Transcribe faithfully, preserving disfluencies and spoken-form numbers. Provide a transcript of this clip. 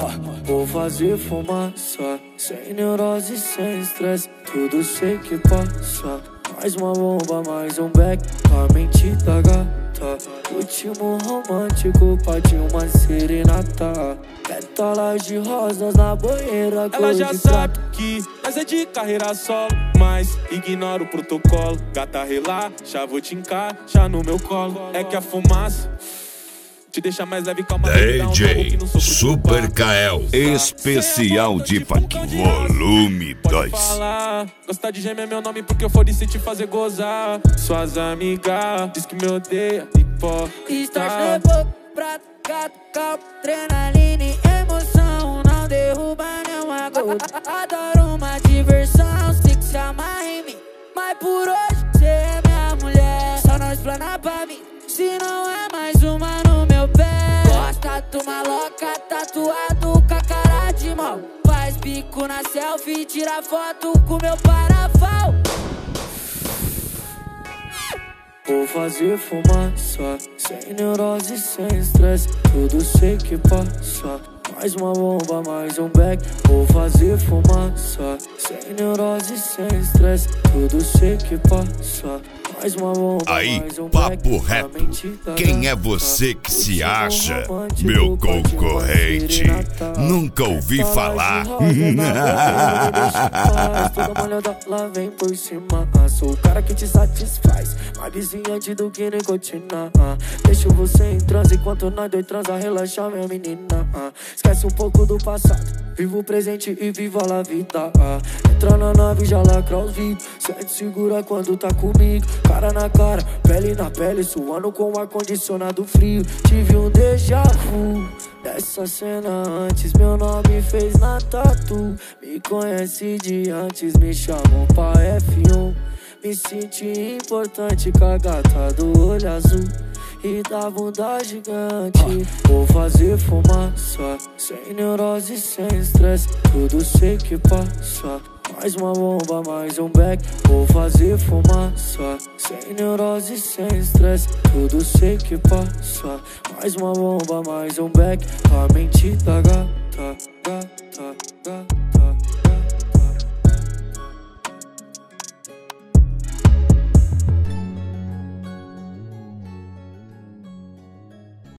Vou fazer fumaça, sem neurose, sem estresse, tudo sei que passa. Mais uma bomba, mais um back, a mente da gata. Último romântico, pode uma serenata. Pétalas de rosas na banheira. Ela já sabe que nós é de carreira solo, mas ignora o protocolo. Gata, relaxa, vou te encaixar no meu colo. É que a fumaça te deixa mais leve, calma. D J Super Kael, especial de funk, volume dois. Gostar de gêmeo é meu nome porque eu foda-se te fazer gozar. Suas amigas diz que me odeia e pó. Start levou pra gato, calma, adrenalina e emoção. Não derruba nenhuma gota. Adoro uma diversão, se que se amarra em mim. Mas por hoje cê é minha mulher. Só não explana pra mim, se não é mais uma no meu pé. Gosta de uma louca tatuado com a cara de mal. Faz bico na selfie, tira foto com meu parafal. Vou fazer fumaça, sem neurose, sem estresse, tudo sei que passa. Mais uma bomba, mais um back. Vou fazer fumaça, sem neurose, sem estresse, tudo sei que passa. Mais uma bomba, aí, mais um back. papo reto. Quem é você que se acha meu concorrente? Nunca ouvi falar. Toda molhada lá vem por cima. Sou o cara que te satisfaz, mais viciante do que nicotina. Deixo você em transe enquanto nós dois transa. Relaxa, minha menina. Esquece um pouco do passado, viva o presente e viva a vida. Entra na nave, já lacra os vidros. Sente segura quando tá comigo. Cara na cara, pele na pele, suando com ar-condicionado frio. Tive um déjà vu dessa cena antes, meu nome fez na tatu. Me conhece de antes, me chamam pra F um. Me senti importante com a gata do olho azul e da bunda gigante. Vou fazer fumaça, sem neurose, sem estresse, tudo sei que passa. Mais uma bomba, mais um back. Vou fazer fumaça, sem neurose, sem estresse, tudo sei que passa. Mais uma bomba, mais um back, a mente da gata.